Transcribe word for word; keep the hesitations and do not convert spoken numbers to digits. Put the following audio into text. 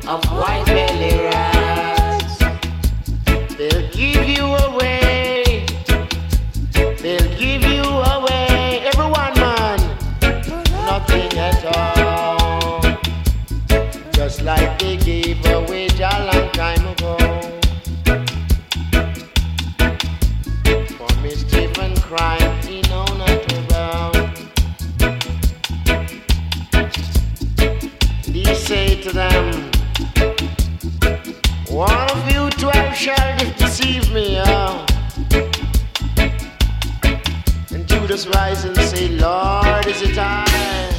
of white belly rats. They'll give you away. They'll give you away. Everyone, man, nothing at all. Just like they gave away a long time ago. For mischief and crime, he know not about. He say to them, one of you twelve shall deceive me, oh. And Judas rise and say, Lord, is it I?